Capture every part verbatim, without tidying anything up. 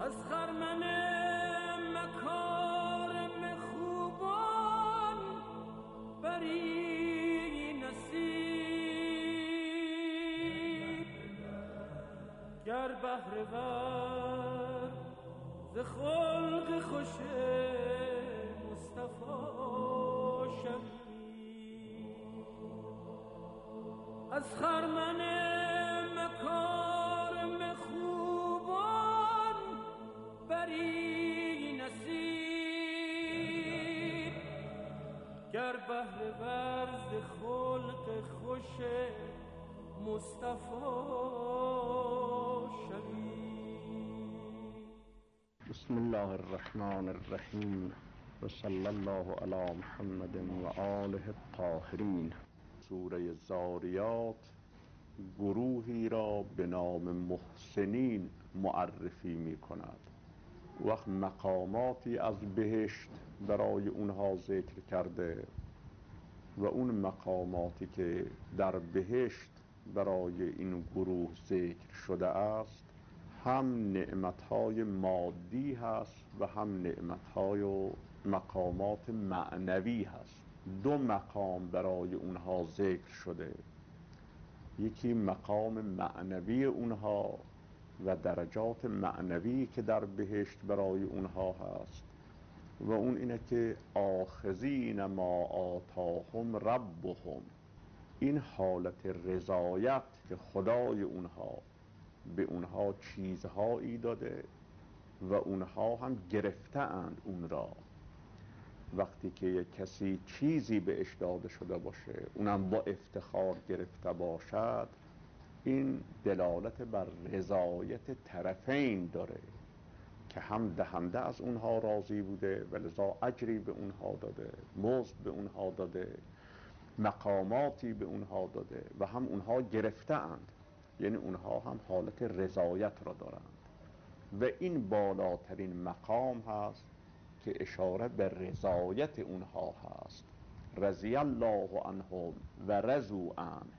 از خرمن مکارم خوبان بری نصیب، گر بهره ور ز خلق خوش مصطفی شوی. از خرمن مکارم خوبان بری نصیب، گر بهره ور ز خلق خوش مصطفی شوی. بسم الله الرحمن الرحیم و صلی الله علی محمد و آله الطاهرین. سوره زاریات گروهی را به نام محسنین معرفی می کند. وقت مقاماتی از بهشت برای اونها ذکر کرده و اون مقاماتی که در بهشت برای این گروه ذکر شده است هم نعمتهای مادی هست و هم نعمتهای و مقامات معنوی هست. دو مقام برای اونها ذکر شده، یکی مقام معنوی اونها و درجات معنوی که در بهشت برای اونها هست و اون اینه که آخذین ما آتاهم ربهم، این حالت رضایت که خدای اونها به اونها چیزهایی داده و اونها هم گرفته اند اون را. وقتی که یک کسی چیزی بهش داده شده باشه اونم با افتخار گرفته باشد، این دلالت بر رضایت طرفین داره که هم دهنده از اونها راضی بوده و لذا اجری به اونها داده، مزد به اونها داده، مقاماتی به اونها داده و هم اونها گرفته اند، یعنی اونها هم حالت رضایت را دارند و این بالاترین مقام هست که اشاره به رضایت اونها هست. رضی الله عنهم و رضوا عنه.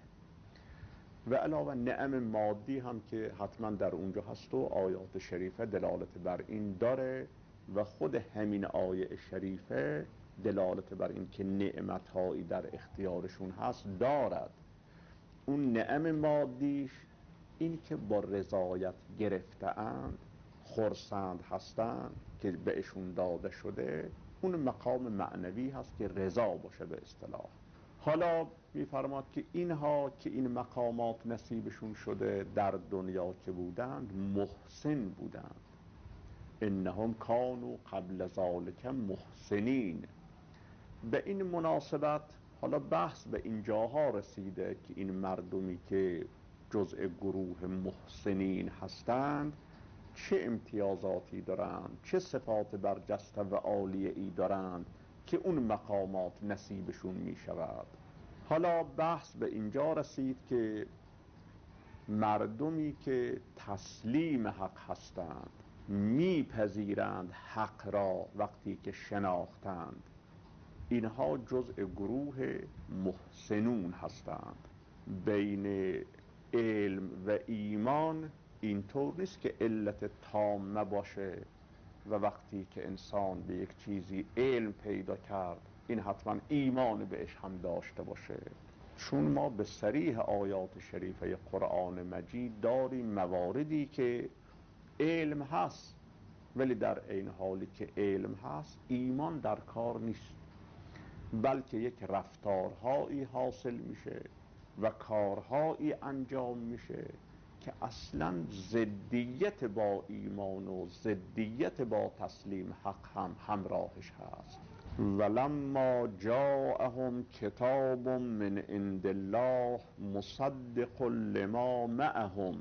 و علاوه نعم مادی هم که حتما در اونجا هست و آیات شریفه دلالت بر این داره و خود همین آیه شریفه دلالت بر این که نعمتهایی در اختیارشون هست دارد. اون نعم مادیش این که با رضایت گرفته اند، خرسند هستند که بهشون داده شده، اون مقام معنوی هست که رضا باشه به اصطلاح. حالا میفرماد که اینها که این مقامات نصیبشون شده در دنیا که بودند محسن بودند. انهم کانوا قبل ذلک محسنین. به این مناسبت حالا بحث به اینجاها رسیده که این مردمی که جزء گروه محسنین هستند چه امتیازاتی دارند، چه صفات برجسته و عالیه ای دارند که اون مقامات نصیبشون می شود. حالا بحث به اینجا رسید که مردمی که تسلیم حق هستند، میپذیرند حق را وقتی که شناختند، اینها جزء گروه محسنون هستند. بین علم و ایمان اینطور نیست که علت تامه باشه و وقتی که انسان به یک چیزی علم پیدا کرد این حتما ایمان بهش هم داشته باشه، چون ما به صریح آیات شریفه قرآن مجید داریم مواردی که علم هست ولی در این حالی که علم هست ایمان در کار نیست، بلکه یک رفتارهایی حاصل میشه و کارهایی انجام میشه که اصلا ضدیت با ایمان و ضدیت با تسلیم حق هم همراهش هست. ولما جاءهم کتاب من عند الله مصدق لما معهم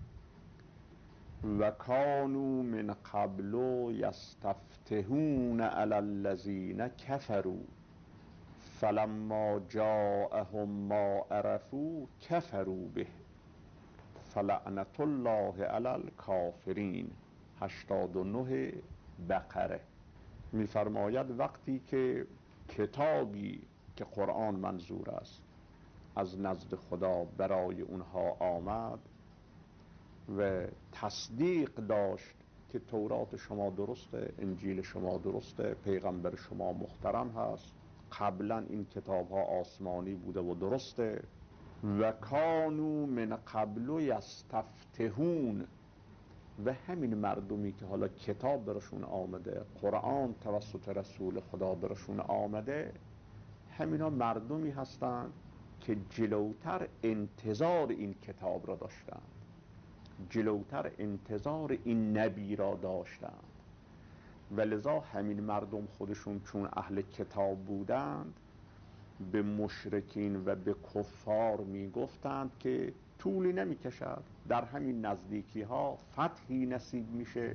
و کانوا من قبل یستفتحون علی الذین کفروا فلما جاءهم ما عرفوا کفروا به فلعنت الله علی الکافرین. هشتاد و نه بقره میفرماید وقتی که کتابی که قرآن منظور است از نزد خدا برای اونها آمد و تصدیق داشت که که تورات شما درسته، انجیل شما درسته، پیغمبر شما محترم هست، قبلا این کتاب ها آسمانی بوده و درسته. و کانو من قبل یستفتحون، و همین مردمی که حالا کتاب برشون آمده، قرآن توسط رسول خدا برشون آمده، همینا مردمی هستند که جلوتر انتظار این کتاب را داشتند، جلوتر انتظار این نبی را داشتند، و لذا همین مردم خودشون چون اهل کتاب بودند به مشرکین و به کفار می گفتند که طولی نمی کشد، در همین نزدیکی ها فتحی نصیب میشه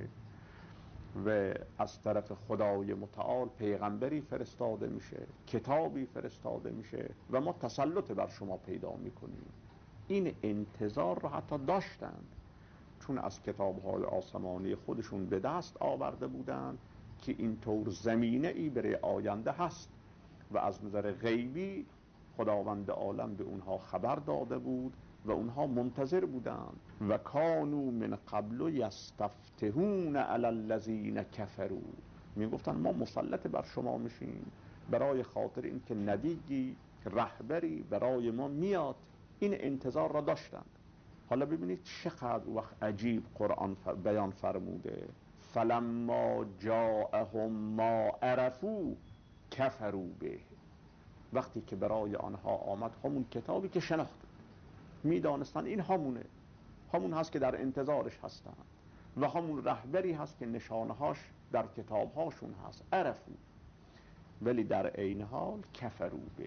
و از طرف خدای متعال پیغمبری فرستاده میشه، کتابی فرستاده میشه و ما تسلط بر شما پیدا میکنیم. این انتظار را حتی داشتند، چون از کتاب‌های آسمانی خودشون به دست آورده بودند که اینطور زمینه ای برای آینده هست و از نظر غیبی خداوند عالم به اونها خبر داده بود و اونها منتظر بودند. و کانو من قبل یستفتحون علی الذین کفروا، میگفتن ما مسلط بر شما میشیم برای خاطر اینکه نبیگی، رهبری برای ما میاد. این انتظار را داشتند. حالا ببینید چقدر وقت عجیب قرآن بیان فرموده، فلما جاءهم ما عرفوا کفروا به. وقتی که برای آنها آمد همون کتابی که شناخت، میدانستند این همونه، همون هست که در انتظارش هستند و همون رهبری هست که نشانهاش در کتابهاشون هست، عرفو، ولی در عین حال کفروا به،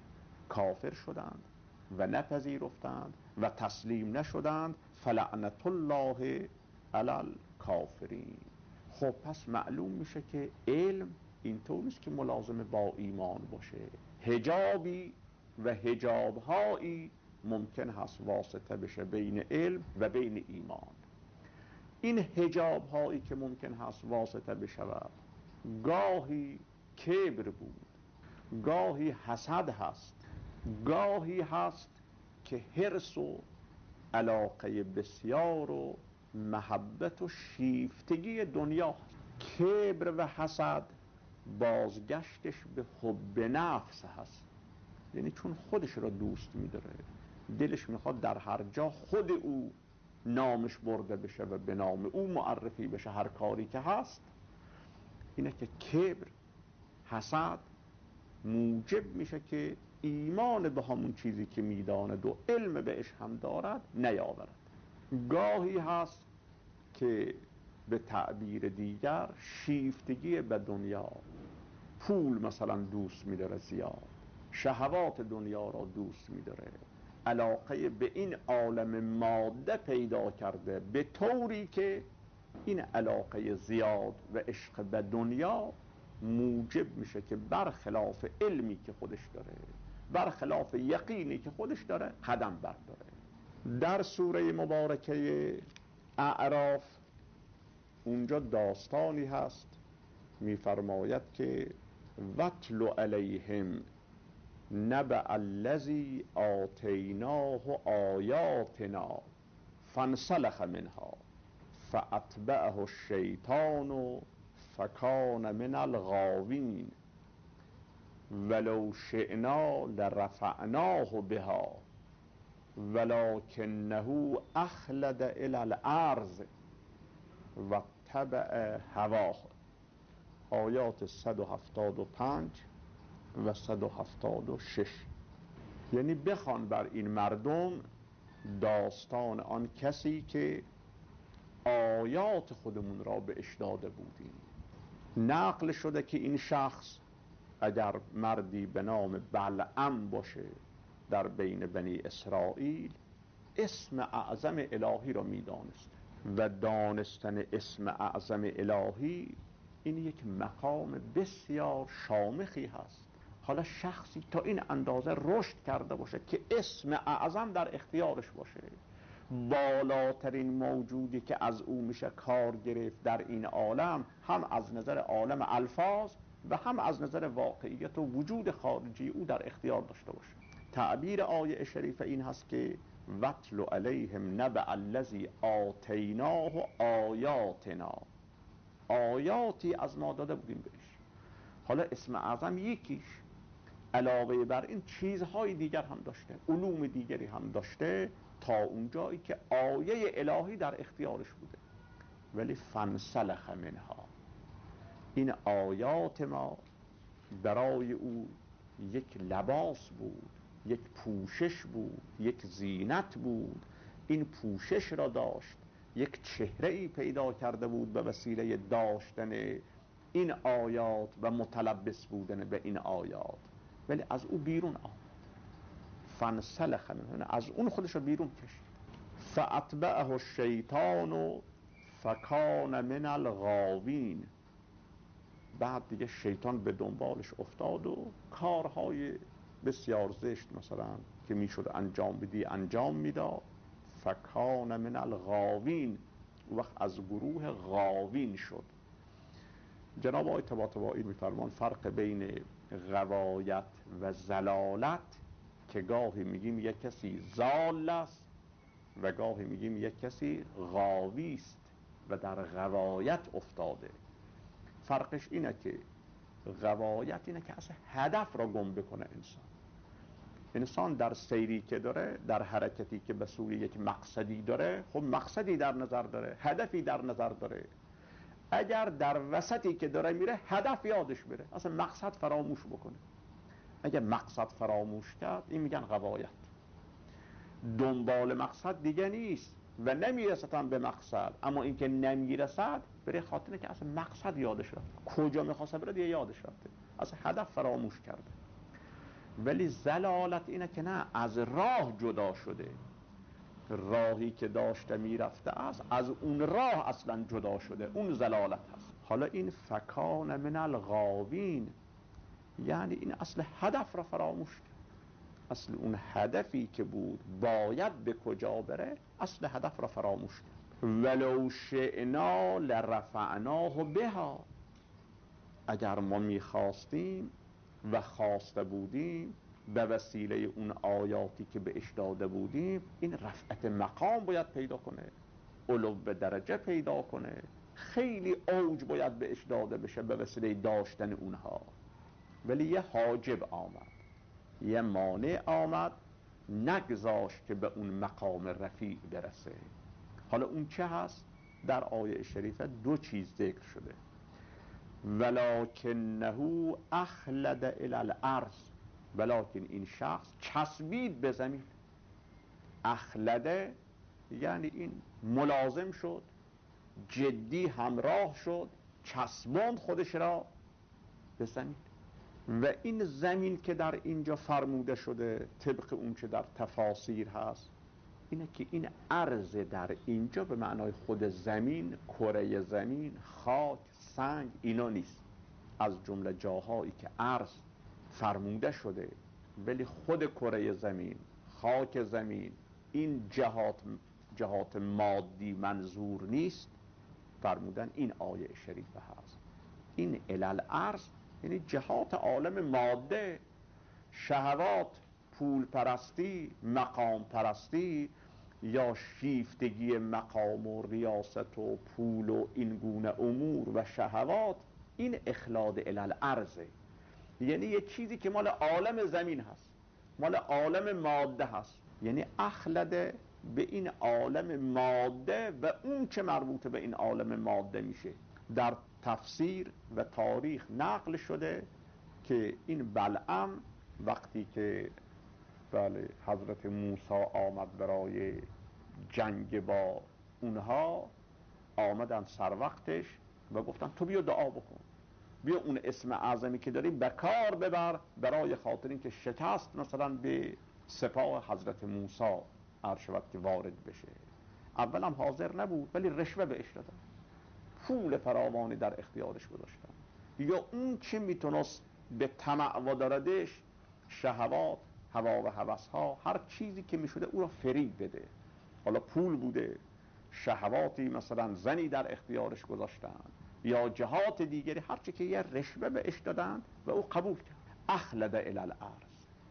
کافر شدند و نپذیرفتند و تسلیم نشدند. فلعنت الله علی الکافرین. خب پس معلوم میشه که علم اینطور نیست که ملازم با ایمان باشه. حجابی و حجابهایی ممکن هست واسطه بشه بین علم و بین ایمان. این حجابهایی که ممکن هست واسطه بشود، گاهی کبر بود، گاهی حسد هست، گاهی هست که حرص و علاقه بسیار و محبت و شیفتگی دنیا هست. کبر و حسد بازگشتش به حب نفس هست، یعنی چون خودش را دوست می‌داره، دلش میخواد در هر جا خود او نامش برده بشه و به نام او معرفی بشه هر کاری که هست. اینه که کبر، حسد موجب میشه که ایمان به همون چیزی که میداند و علم بهش هم دارد نیاورد. گاهی هست که به تعبیر دیگر شیفتگی به دنیا، پول مثلا دوست میداره زیاد، شهوات دنیا را دوست میداره، علاقه به این عالم ماده پیدا کرده به طوری که این علاقه زیاد و عشق به دنیا موجب میشه که برخلاف علمی که خودش داره، برخلاف یقینی که خودش داره قدم برداره. در سوره مبارکه اعراف اونجا داستانی هست میفرماید که وَاتْلُ عَلَيْهِمْ نَبَأَ الَّذِی آتَیْنَاهُ آیاتنا فانسلخ منها فأتبعه الشیطان فکان من الغاوین ولو شئنا لرفعناه بها ولکنه اخلد الی الارض واتبع هواه. آیات صد و هفتاد و پنج و صد و هفتاد و شش. یعنی بخوان بر این مردم داستان آن کسی که آیات خودمون را بهش داده بودیم. نقل شده که این شخص اگر مردی به نام بلعم باشه در بین بنی اسرائیل، اسم اعظم الهی را میدانست و دانستن اسم اعظم الهی این یک مقام بسیار شامخی هست. حالا شخصی تا این اندازه رشد کرده باشه که اسم اعظم در اختیارش باشه، بالاترین موجودی که از او میشه کار گرفت در این عالم، هم از نظر عالم الفاظ و هم از نظر واقعیت و وجود خارجی او در اختیار داشته باشه. تعبیر آیه شریف این هست که وَاتْلُ عَلَیْهِمْ نَبَأَ الَّذِی آتَیْنَاهُ آیاتنا. آیاتی از ما داده بودیم بهش. حالا اسم اعظم یکیش، علاوه بر این چیزهای دیگر هم داشته، علوم دیگری هم داشته، تا اونجایی که آیه الهی در اختیارش بوده. ولی فانسلخ منها، این آیات ما برای او یک لباس بود، یک پوشش بود، یک زینت بود. این پوشش را داشت، یک چهره ای پیدا کرده بود به وسیله داشتن این آیات و متلبس بودن به این آیات، ولی از او بیرون آمد. فانسلخ منه، از اون خودش رو بیرون کشید. فاتبعه الشیطان فکان من الغاوین، بعد دیگه شیطان به دنبالش افتاد و کارهای بسیار زشت مثلا که میشد انجام بدی انجام میداد. فکان من الغاوین، وقت از گروه غاوین شد. جناب آقای طباطبایی میفرمان فرق بین غوایت و زلالت، که گاهی میگیم یک کسی زال است و گاهی میگیم یک کسی غاوی است و در غوایت افتاده. فرقش اینه که غوایت اینه که اصلا هدف را گم بکنه انسان. انسان در سیری که داره، در حرکتی که به سوی یک مقصدی داره، خب مقصدی در نظر داره، هدفی در نظر داره. اگر در وسطی که داره میره هدف یادش بره، اصلا مقصد فراموش بکنه، اگر مقصد فراموش کرد، این میگن غوایت. دنبال مقصد دیگه نیست و نمیرسد به مقصد، اما اینکه نمیرسد برای خاطر که اصلا مقصد یادش رفت، کجا میخواسته بره دیگه یادش رفته، اصلا هدف فراموش کرده. ولی زلالت اینه که نه، از راه جدا شده، راهی که داشته میرفته است از اون راه اصلا جدا شده، اون زلالت هست. حالا این فکان من الغاوین یعنی این اصل هدف را فراموش کرد. اصل اون هدفی که بود باید به کجا بره، اصل هدف را فراموش کرد. ولو شئنا لرفعناه بها، اگر ما میخواستیم و خواسته بودیم به وسیله اون آیاتی که بهش داده بودیم، این رفعت مقام باید پیدا کنه، علو به درجه پیدا کنه، خیلی اوج باید بهش داده بشه به وسیله داشتن اونها. ولی یه حاجب آمد، یه مانع آمد، نگذاشت که به اون مقام رفیع برسه. حالا اون چه هست؟ در آیه شریفه دو چیز ذکر شده. ولکنه اخلد الی الارض، ولکن این شخص چسبید به زمین. اخلده یعنی این ملازم شد، جدی همراه شد، چسباند خودش را به زمین. و این زمین که در اینجا فرموده شده طبق اون چه در تفاسیر هست اینه که این ارض در اینجا به معنای خود زمین، کره زمین، خاک، سنگ اینا نیست. از جمله جاهایی که ارض فرموده شده ولی خود کره زمین، خاک زمین، این جهات جهات مادی منظور نیست، فرمودن این آیه شریفه هست. این علل ارض یعنی جهات عالم ماده، شهوات، پول پرستی، مقام پرستی یا شیفتگی مقام و ریاست و پول و این گونه امور و شهوات، این اخلاد علل ارضه. یعنی یه چیزی که مال عالم زمین هست، مال عالم ماده هست، یعنی اخلده به این عالم ماده و اون چه مربوط به این عالم ماده میشه. در تفسیر و تاریخ نقل شده که این بلعم وقتی که بله حضرت موسی آمد برای جنگ با اونها، آمدن سر وقتش و گفتن تو بیا دعا بکن، بیا اون اسم اعظمی که داری به کار ببر برای خاطر اینکه شکست مثلا به سپاه حضرت موسی عرشبت که وارد بشه. اولم حاضر نبود ولی رشوه بهش دادن، پول فراوانی در اختیارش گذاشتن، یا اون چه میتونست به طمع و دردش، شهوات، هوا و هوس ها، هر چیزی که میشده او را فریب بده. حالا پول بوده، شهواتی مثلا زنی در اختیارش گذاشتن یا جهات دیگری، هر چی که یه رشوه بهش دادن و او قبول کرد. اخلد الی الارض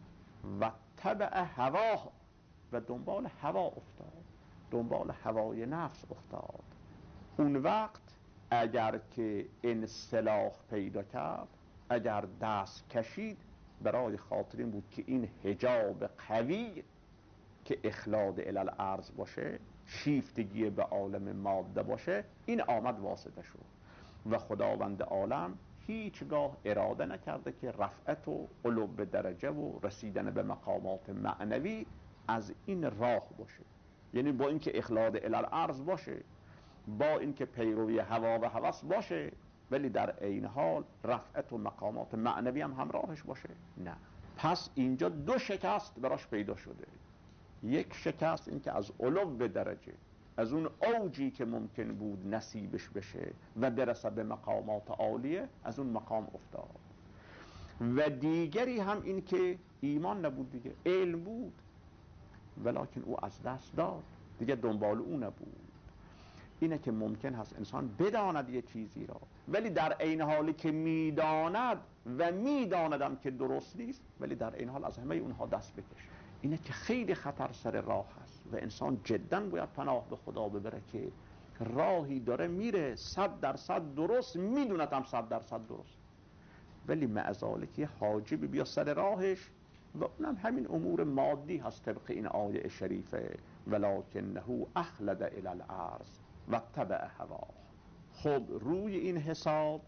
و تبع هواه، و دنبال هوا افتاد، دنبال هوای نفس افتاد. اون وقت اگر که انسلاخ پیدا کرد، اگر دست کشید، برای خاطر این بود که این حجاب قوی که اخلاد الالارض باشه، شیفتگی به عالم ماده باشه، این آمد واسطه شد و خداوند عالم هیچگاه اراده نکرده که رفعت و علو به درجه و رسیدن به مقامات معنوی از این راه باشه. یعنی با اینکه اخلاد الالارض باشه، با اینکه پیروی هوا و هوس باشه، ولی در عین حال رفعت و مقامات معنوی هم همراهش باشه؟ نه. پس اینجا دو شکست براش پیدا شده. یک شکست این که از علو به درجه، از اون اوجی که ممکن بود نصیبش بشه و برسه به مقامات عالیه، از اون مقام افتاد. و دیگری هم این که ایمان نبود دیگه، علم بود ولکن او از دست داد، دیگه دنبال او نبود. اینه که ممکن هست انسان بداند یه چیزی را، ولی در عین حالی که میداند و میداندم که درست نیست، ولی در عین حال از همه اونها دست بکشه. اینه که خیلی خطر سر راه هست و انسان جدا باید پناه به خدا ببره که راهی داره میره صد درصد درست، میدوندم صد درصد درست، ولی معذالک یه حاجبی بیا سر راهش و اونم همین امور مادی هست طبق این آیه شریفه، ولکنه اخلد الی الارض و تبع هواه. خب روی این حساب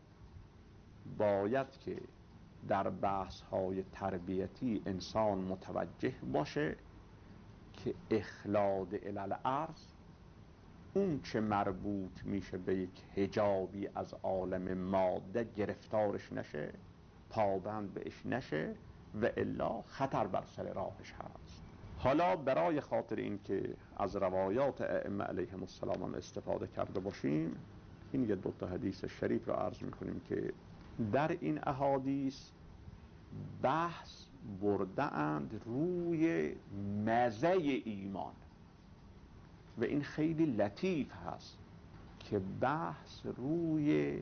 باید که در بحث های تربیتی انسان متوجه باشه که اخلاد الی الارض اون چه مربوط میشه به یک حجابی از عالم ماده گرفتارش نشه، پابند بهش نشه و الا خطر بر سر راهش هست. حالا برای خاطر این که از روایات ائمه علیهم السلام هم استفاده کرده باشیم، این یه دوتا حدیث شریف رو عرض میکنیم که در این احادیث بحث برده اند روی مزه ایمان و این خیلی لطیف هست که بحث روی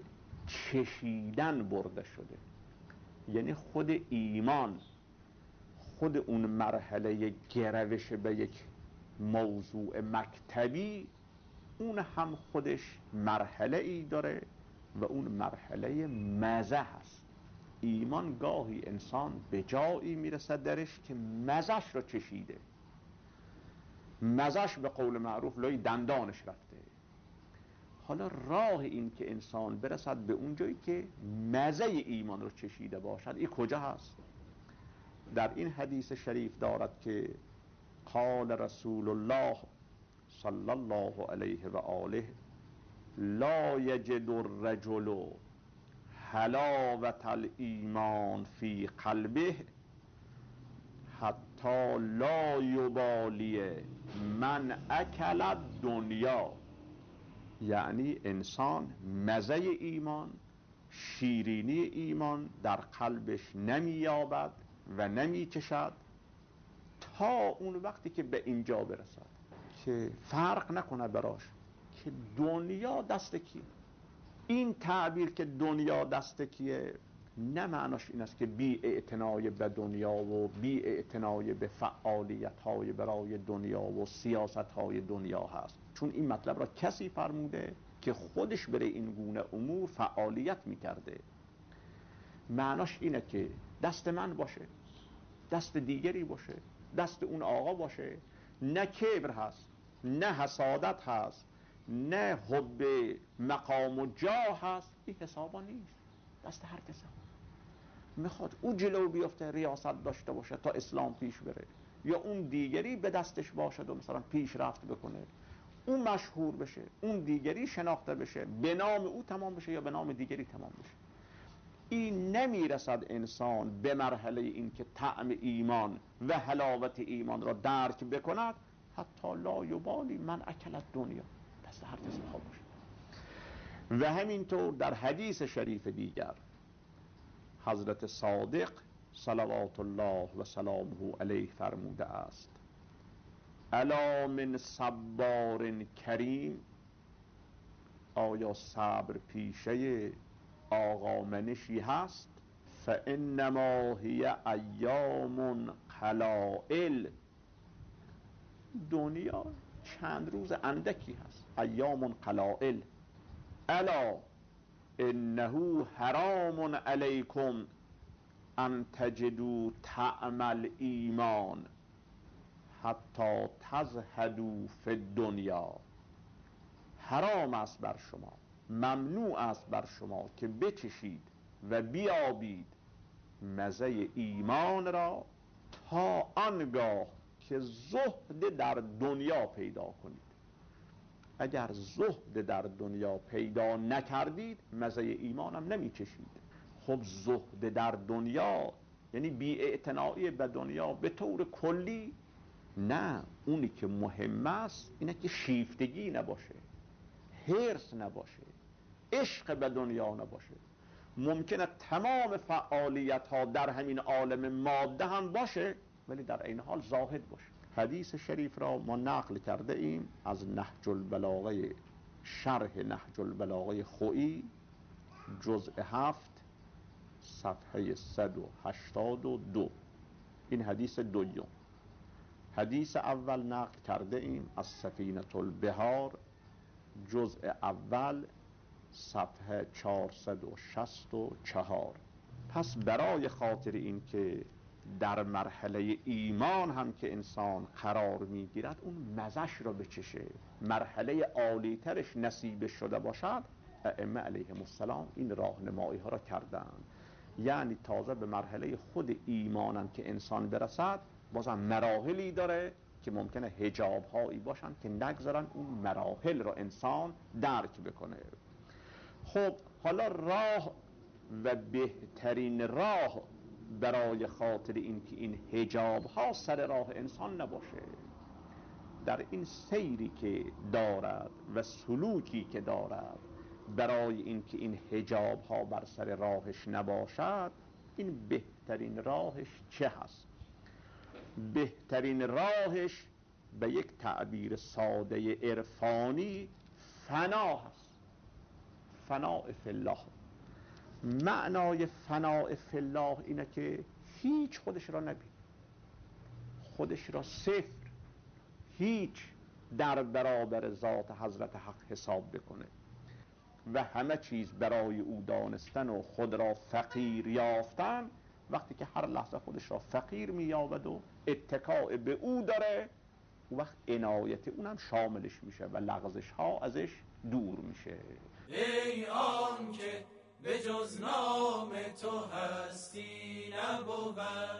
چشیدن برده شده. یعنی خود ایمان، خود اون مرحله گروش به یک موضوع مکتبی، اون هم خودش مرحله ای داره و اون مرحله مزه هست. ایمان گاهی انسان به جایی میرسد درش که مزش رو چشیده، مزش به قول معروف لای دندانش رفته. حالا راه این که انسان برسد به اون جایی که مزه ایمان رو چشیده باشد، این کجا هست؟ در این حدیث شریف دارد که قال رسول الله صلی الله علیه و آله لا یجد الرجل حلاوة الایمان فی قلبه حتی لا یبالی من اکل الدنیا. یعنی انسان مزه ایمان، شیرینی ایمان در قلبش نمییابد و نمیچشد تا اون وقتی که به اینجا برسد که فرق نکنه براش که دنیا دست کیه. این تعبیر که دنیا دست کیه نه معناش این است که بی اعتنای به دنیا و بی اعتنای به فعالیت های برای دنیا و سیاست های دنیا هست، چون این مطلب را کسی فرموده که خودش برای این گونه امور فعالیت میکرده. معناش اینه که دست من باشه، دست دیگری باشه، دست اون آقا باشه، نه کبر هست، نه حسادت هست، نه حب مقام و جاه هست، این حسابا نیست. دست هر کسی میخواد او جلو بیفته ریاست داشته باشه تا اسلام پیش بره، یا اون دیگری به دستش باشد و مثلا پیش رفت بکنه، اون مشهور بشه، اون دیگری شناخته بشه، به نام او تمام بشه یا به نام دیگری تمام بشه. این نمیرسد انسان به مرحله این که طعم ایمان و حلاوت ایمان را درک بکند حتی لا یبالی من اکل دنیا، دست هر کسی بخواد باشه. و همینطور در حدیث شریف دیگر حضرت صادق صلوات الله و سلامه علیه فرموده است الا من صبار کریم، آیا صبر پیشه آقا منشی هست؟ فانما هی ایام قلائل، دنیا چند روز اندکی هست، ایام قلائل. الا انه حرام علیکم ان تجدوا طعم الایمان حتی تزهدوا فی الدنیا. حرام است بر شما، ممنوع است بر شما که بچشید و بیابید مزه ایمان را تا آنگاه که زهد در دنیا پیدا کنید. اگر زهد در دنیا پیدا نکردید مزه ایمانم نمیچشید. خب زهد در دنیا یعنی بی‌اعتنایی به دنیا به طور کلی نه، اونی که مهم است اینه که شیفتگی نباشه، حرص نباشه، عشق به دنیا نباشه. ممکنه تمام فعالیت ها در همین عالم ماده هم باشه ولی در این حال زاهد باشه. حدیث شریف را ما نقل کرده ایم از نهج البلاغه، شرح نهج البلاغه خویی، جزء هفت صفحه صد و هشتاد و دو. این حدیث دوم. حدیث اول نقل کرده ایم از سفینة البحار، جزء اول صفحه چهارصد و شصت و چهار. پس برای خاطر این که در مرحله ایمان هم که انسان قرار میگیرد اون مزش را بچشه، مرحله عالی ترش نصیب شده باشد، ائمه علیهم السلام این راهنمایی ها را کردند. یعنی تازه به مرحله خود ایمانم که انسان برسد بازم مراحلی داره که ممکنه حجاب هایی باشن که نگذارن اون مراحل را انسان درک بکنه. خب حالا راه و بهترین راه برای خاطر این که این حجاب ها سر راه انسان نباشه، در این سیری که دارد و سلوکی که دارد برای این که این حجاب ها بر سر راهش نباشد، این بهترین راهش چه هست؟ بهترین راهش به یک تعبیر ساده عرفانی فنا هست. فنا فی الله. معنای فنا فی الله اینه که هیچ خودش را نبین، خودش را صفر، هیچ در برابر ذات حضرت حق حساب بکنه و همه چیز برای او دانستن و خود را فقیر یافتن. وقتی که هر لحظه خودش را فقیر می‌یابد و اتکاء به او داره، او وقت عنایت اونم شاملش میشه و لغزش ها ازش دور میشه. ای آن که به جز نام تو هستی نبود،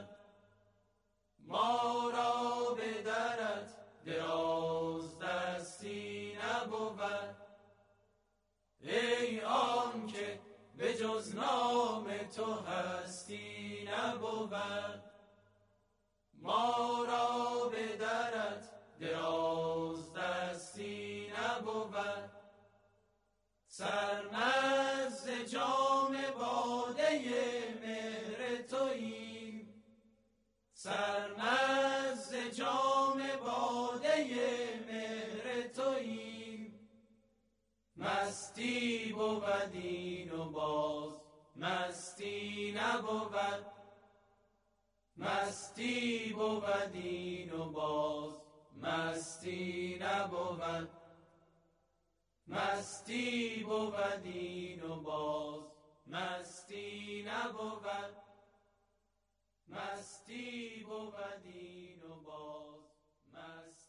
ما را به درت دراز دستی نبود. ای آن که به جز نام تو هستی نبود، ما را به درت دراز دستی نبود. سرمست جام باده مهر توییم، سرمست جام باده مهر توییم. مستی بود این و باز مستی نبود، مستی بود این و باز مستی نبود. مستی بود این و باز مستی نبود، مستی بود این و باز مستی